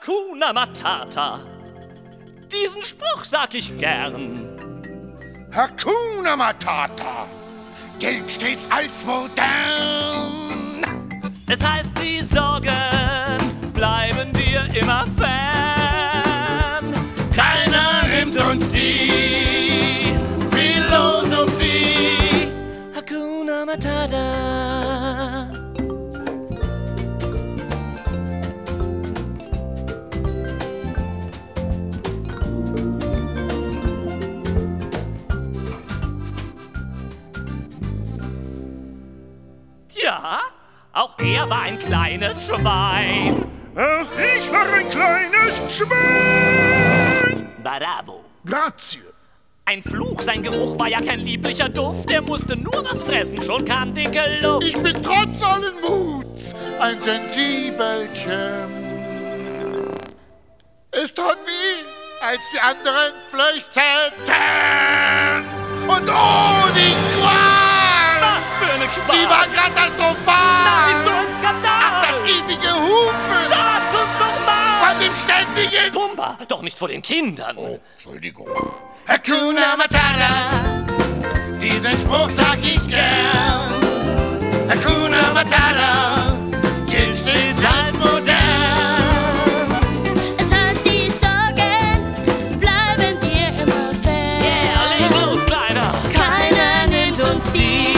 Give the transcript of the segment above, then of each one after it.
Hakuna Matata. Diesen Spruch sag ich gern. Hakuna Matata gilt stets als modern. Es heißt, die Sorgen bleiben dir immer fern. Keiner nimmt uns die Philosophie. Hakuna Matata. Ja, auch er war ein kleines Schwein. Auch ich war ein kleines Schwein. Bravo. Grazie. Ein Fluch, sein Geruch war ja kein lieblicher Duft. Er musste nur was fressen, schon kam dicke Luft. Ich bin trotz allen Muts ein Sensibelchen. Es tat weh, als die anderen flüchteten. Und oh, die Qual! Was für eine Qual! Sie war katastrophal! Nein, so ein Skandal! Ach, das ewige Hupen! Sag's uns doch mal! Von dem ständigen... Pumba, doch nicht vor den Kindern. Oh, Entschuldigung. Hakuna Matata, diesen Spruch sag ich gern. Hakuna Matata, gilt stets als modern. Es heißt, die Sorgen bleiben dir immer fern. Yeah, leg los, Kleiner! Keiner nimmt uns die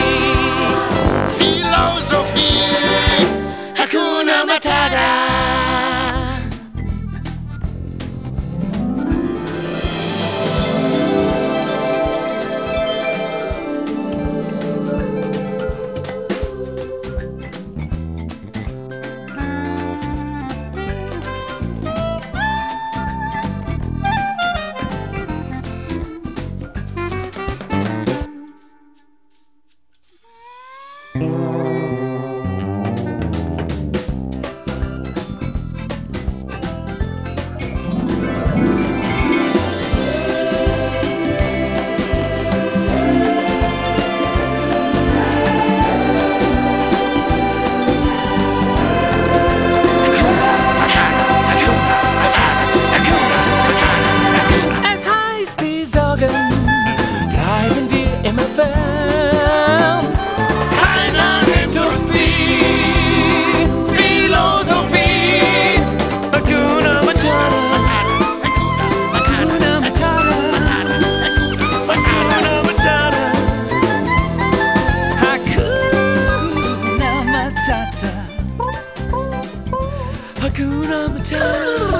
Philosophie, Hakuna Matata. Es heißt, die Sorgen bleiben dir immer fern. keiner nimmt uns die Philosophie. Hakuna Matata. Hakuna Matata. Hakuna Matata. Hakuna Matata. Hakuna Matata.